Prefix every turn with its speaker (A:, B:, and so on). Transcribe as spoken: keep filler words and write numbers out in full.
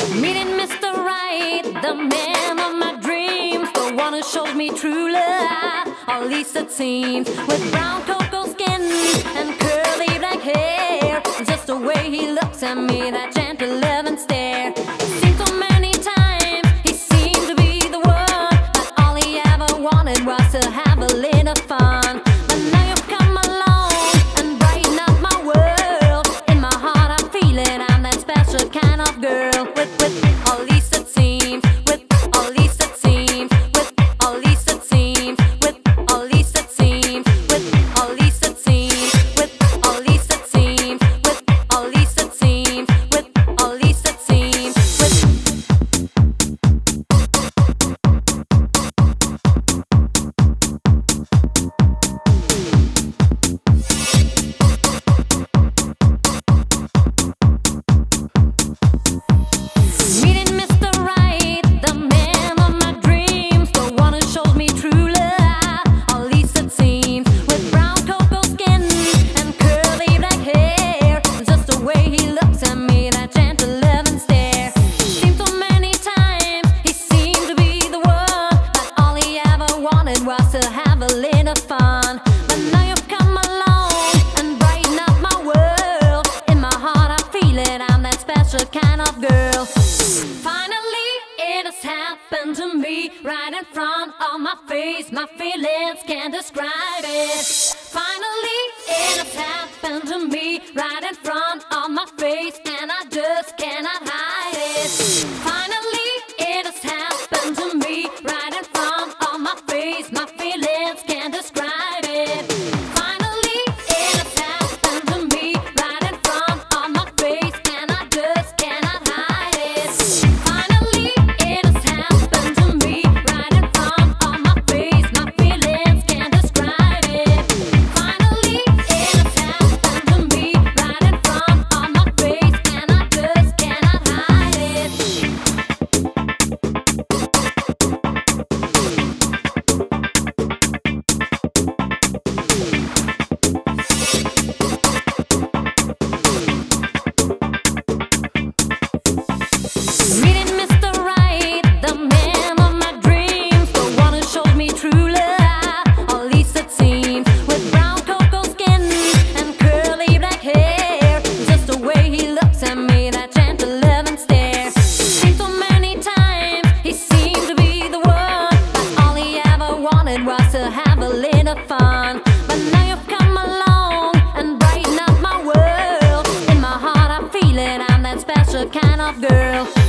A: Meeting Mister Right, the man of my dreams, the one who shows me true love, or at least it seems. With brown cocoa skin and curly black hair, just the way he looks at me, that gentle loving stare. Seen so many times, he seemed to be the one, but all he ever wanted was to have a little fun. But now you've come along and brighten up my world. In my heart I'm feeling I'm that special kind of girl. With, with, at least it seems. With, at least it seems. With, at least it seems. With, at least it seems. With, at least it seems. With, at least it seems. With, at least it seems. With, at least it seems. Meeting Mister Right, the man of my dreams, the one who shows me true love, or at least it seems. With brown cocoa skin and curly black hair, just the way he looks at me, that gentle loving stare. Seemed so many times he seemed to be the one, but all he ever wanted was to have a little fun. But now you've come along and brighten up my world. In my heart I'm feeling I'm that special kind of girl. Finally, it has happened to me, right in front of my face. My feelings can't describe it. Finally, it has happened to me, right in front of my face, and I just cannot hide it. Finally, it has happened to me, right in front of my face. My feelings can't describe it. Finally, it has happened to me, right in front of my face, and I just cannot hide it. Finally, it has happened to me, right in front of my face. My feelings can't describe it. Finally, it has happened to me, right in front of my face, and I just cannot hide it. Meeting Mister Right, the man of my dreams, the one who shows me true love, or at least it seems. With brown cocoa skin and curly black hair, just the way he looks at me, that gentle loving stare. Seen so many times he seemed to be the one, but all he ever wanted was to have a little fun. But now you've come along and brighten up my world. In my heart I'm feeling I'm that special kind of girl.